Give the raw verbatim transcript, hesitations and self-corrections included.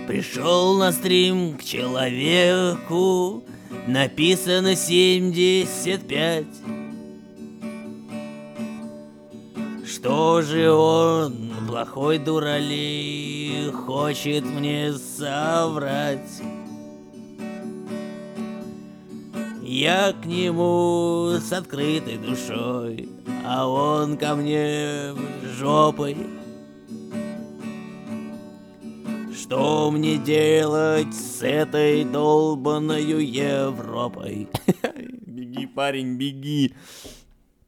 Пришел на стрим к человеку, написано семьдесят пять. Что же он, плохой дуралей, хочет мне соврать? Я к нему с открытой душой, а он ко мне жопой. Что мне делать с этой долбаною Европой? Беги, парень, беги.